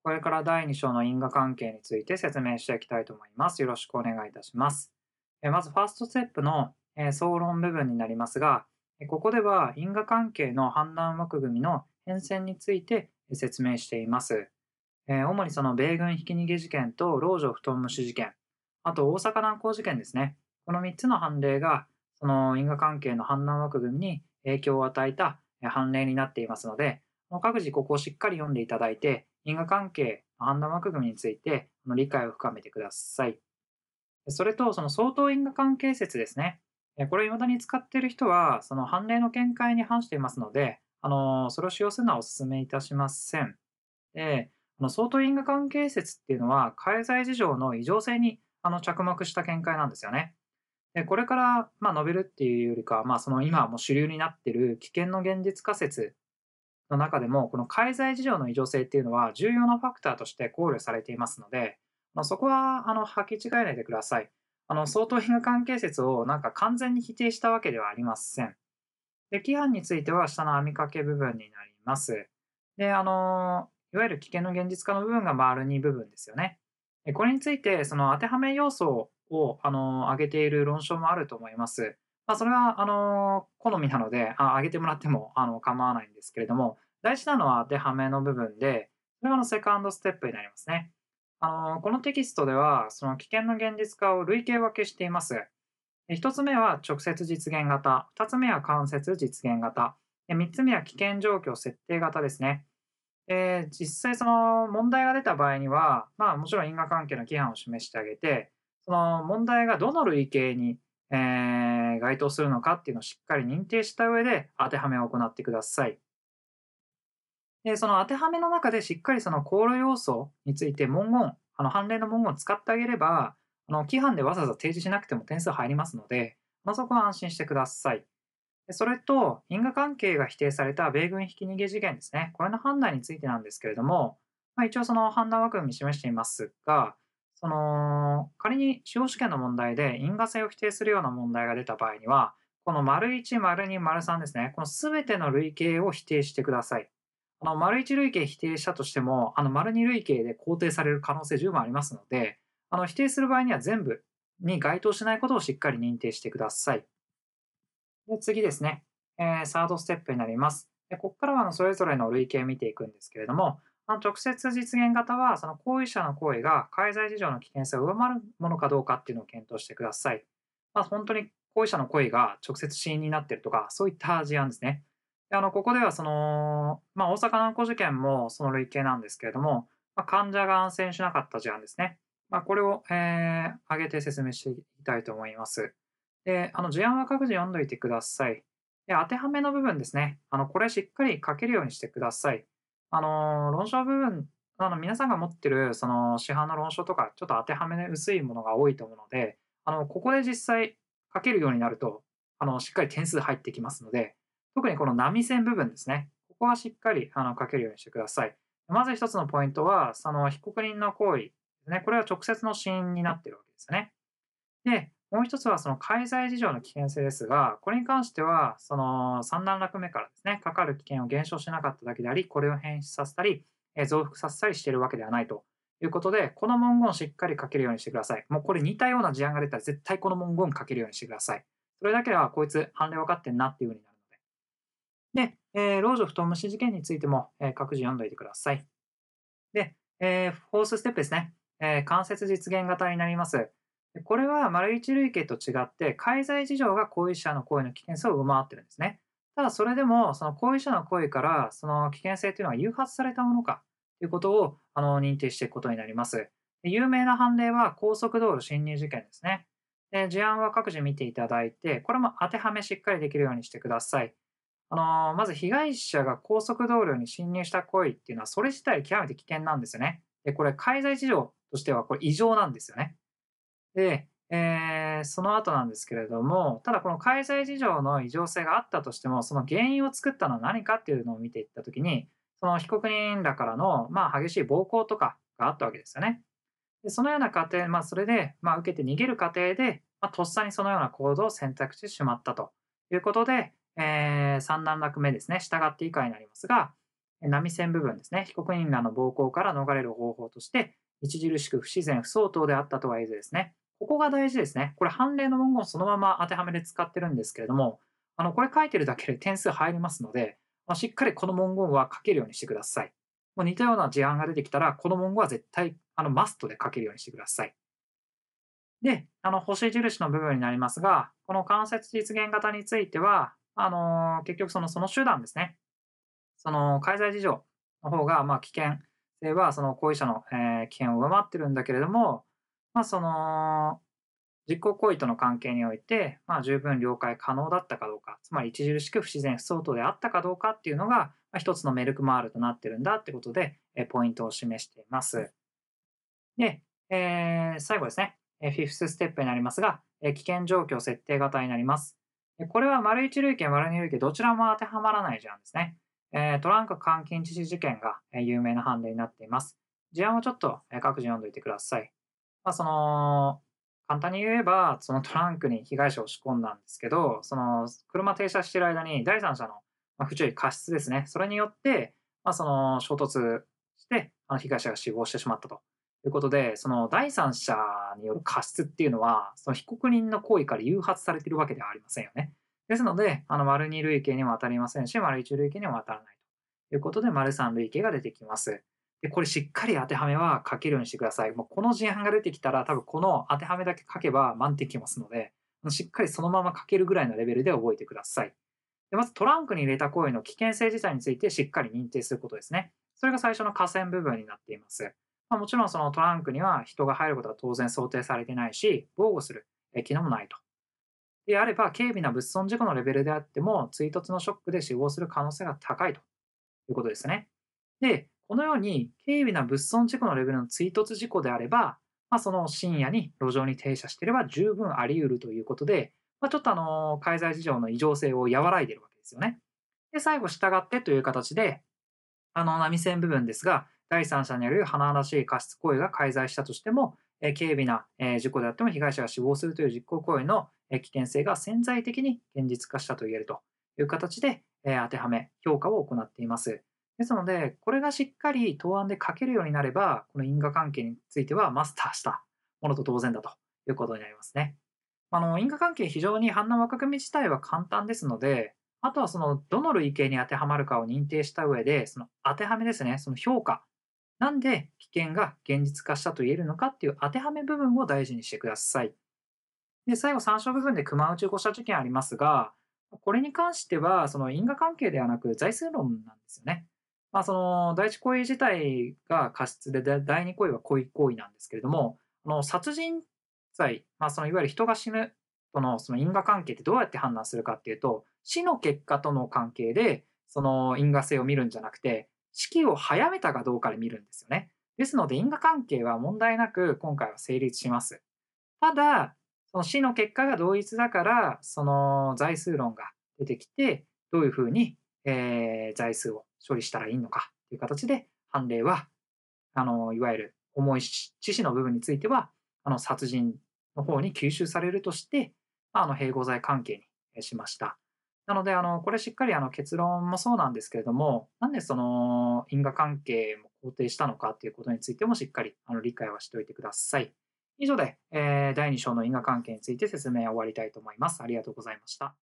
これから第2章の因果関係について説明していきたいと思います。よろしくお願いいたします。まずファーストステップの総論部分になりますが、ここでは因果関係の判断枠組みの変遷について説明しています。主にその米軍ひき逃げ事件と老女布団無視事件、あと大阪南港事件ですね。この3つの判例がその因果関係の判断枠組みに影響を与えた判例になっていますので、各自ここをしっかり読んでいただいて、因果関係の判断枠組みについて理解を深めてください。それと、その相当因果関係説ですね。これを未だに使っている人は、その判例の見解に反していますので、それを使用するのはお勧めいたしません。で、相当因果関係説っていうのは、介在事情の異常性に着目した見解なんですよね。で、これから、述べるっていうよりかは、その今はもう主流になっている危険の現実仮説の中でも、この介在事情の異常性っていうのは重要なファクターとして考慮されていますので、そこは履き違えないでください。相当因果関係説をなんか完全に否定したわけではありません。で、規範については下の網掛け部分になります。で、いわゆる危険の現実化の部分が丸2部分ですよね。これについて、その当てはめ要素を挙げている論証もあると思います。それは好みなので、挙げてもらっても構わないんですけれども、大事なのは当てはめの部分で、それがセカンドステップになりますね。このテキストでは、その危険の現実化を類型分けしています。1つ目は直接実現型、2つ目は間接実現型、3つ目は危険状況設定型ですね。実際その問題が出た場合には、もちろん因果関係の規範を示してあげて、その問題がどの類型に、該当するのかっていうのをしっかり認定した上で当てはめを行ってください。で、その当てはめの中でしっかりその考慮要素について文言、判例の文言を使ってあげれば、規範でわざわざ提示しなくても点数入りますので、そこは安心してください。で、それと、因果関係が否定された米軍ひき逃げ事件ですね。これの判断についてなんですけれども、一応その判断枠組み示していますが、その、仮に司法試験の問題で因果性を否定するような問題が出た場合には、この丸1、丸2、丸3ですね。このすべての類型を否定してください。丸1類型否定したとしても、丸2類型で肯定される可能性十分ありますので、否定する場合には全部に該当しないことをしっかり認定してください。で、次ですね。サードステップになります。で、ここからはそれぞれの類型を見ていくんですけれども、直接実現型は、その行為者の行為が介在事情の危険性を上回るものかどうかっていうのを検討してください。本当に行為者の行為が直接死因になっているとか、そういった事案ですね。で、ここではその、大阪南港事件もその類型なんですけれども、患者が安静しなかった事案ですね。これを、挙げて説明していきたいと思います。で、事案は各自読んどいてください。で、当てはめの部分ですね。これしっかり書けるようにしてください。論証部分、皆さんが持ってる、その、市販の論証とか、ちょっと当てはめで薄いものが多いと思うので、ここで実際書けるようになると、しっかり点数入ってきますので、特にこの波線部分ですね。ここはしっかり、書けるようにしてください。まず一つのポイントは、その、被告人の行為ですね。これは直接の死因になっているわけですね。で、もう一つはその介在事情の危険性ですが、これに関しては、その3段落目からですね、かかる危険を減少しなかっただけであり、これを変質させたり、増幅させたりしているわけではないということで、この文言をしっかり書けるようにしてください。もうこれ似たような事案が出たら絶対この文言書けるようにしてください。それだけではこいつ判例分かってんなっていう風になるので。で、老女布団無視事件についても、各自読んどいてください。で、フォースステップですね。間接実現型になります。で、これは丸一類型と違って、介在事情が行為者の行為の危険性を上回っているんですね。ただそれでも、その行為者の行為から、その危険性というのは誘発されたものかということを認定していくことになります。で、有名な判例は高速道路侵入事件ですね。で、事案は各自見ていただいて、これも当てはめしっかりできるようにしてください。まず被害者が高速道路に侵入した行為っていうのは、それ自体極めて危険なんですよね。で、これ介在事情としてはこれ異常なんですよね。で、その後なんですけれども、ただこの介在事情の異常性があったとしても、その原因を作ったのは何かっていうのを見ていったときに、その被告人らからの、激しい暴行とかがあったわけですよね。で、そのような過程、それで、受けて逃げる過程で、とっさにそのような行動を選択してしまったということで、3段落目ですね、従って以下になりますが、 波線部分ですね、被告人らの暴行から逃れる方法として、著しく不自然不相当であったとは言えずですね、ここが大事ですね。これ、判例の文言をそのまま当てはめで使ってるんですけれども、これ書いてるだけで点数入りますので、しっかりこの文言は書けるようにしてください。もう似たような事案が出てきたら、この文言は絶対マストで書けるようにしてください。で、星印の部分になりますが、この間接実現型については、結局その手段ですね。その介在事情の方が、危険性はその行為者の、危険を上回ってるんだけれども、その実行行為との関係において、十分了解可能だったかどうか、つまり著しく不自然不相当であったかどうかっていうのが、一つのメルクマールとなってるんだってことで、ポイントを示しています。で、最後ですね、フィフスステップになりますが、危険状況設定型になります。これは丸1類型、丸2類型、どちらも当てはまらない事案ですね。トランク監禁致死事件が有名な判例になっています。事案をちょっと各自読んでおいてください。簡単に言えば、そのトランクに被害者を仕込んだんですけど、その車停車している間に第三者の不注意、過失ですね。それによって、その衝突して、被害者が死亡してしまったということで、その第三者による過失っていうのは、その被告人の行為から誘発されているわけではありませんよね。ですので、丸2類型にも当たりませんし、丸1類型にも当たらないということで、丸3類型が出てきます。で、これしっかり当てはめは書けるようにしてください。もうこの事案が出てきたら、多分この当てはめだけ書けば満点きますので、しっかりそのまま書けるぐらいのレベルで覚えてください。でまずトランクに入れた行為の危険性自体についてしっかり認定することですね。それが最初の下線部分になっています。もちろんそのトランクには人が入ることは当然想定されていないし、防護する機能もないと。であれば、軽微な物損事故のレベルであっても、追突のショックで死亡する可能性が高いということですね。で、このように軽微な物損事故のレベルの追突事故であれば、その深夜に路上に停車していれば十分あり得るということで、ちょっと介在事情の異常性を和らいでいるわけですよね。で、最後、従ってという形で、波線部分ですが、第三者による甚だしい過失行為が介在したとしても、軽微な事故であっても被害者が死亡するという実行行為の危険性が潜在的に現実化したと言えるという形で当てはめ、評価を行っています。ですので、これがしっかり答案で書けるようになれば、この因果関係についてはマスターしたものと当然だということになりますね。因果関係、非常に判断枠組み自体は簡単ですので、あとはそのどの類型に当てはまるかを認定した上で、その当てはめですね、その評価、なんで危険が現実化したと言えるのかっていう当てはめ部分を大事にしてください。で、最後、参照部分で熊内誤射事件ありますが、これに関しては、その因果関係ではなく財数論なんですよね。その第一行為自体が過失で、第二行為は故意行為なんですけれども、殺人罪、そのいわゆる人が死ぬとのその因果関係ってどうやって判断するかっていうと、死の結果との関係で、その因果性を見るんじゃなくて、死期を早めたかどうかで見るんですよね。ですので、因果関係は問題なく今回は成立します。ただ、その死の結果が同一だから、その財数論が出てきて、どういうふうに、財数を処理したらいいのかという形で、判例は、いわゆる重い致死の部分については、殺人の方に吸収されるとして、併合罪関係にしました。なので、これしっかり結論もそうなんですけれども、なんでその因果関係も肯定したのかということについてもしっかり理解はしておいてください。以上で、第2章の因果関係について説明を終わりたいと思います。ありがとうございました。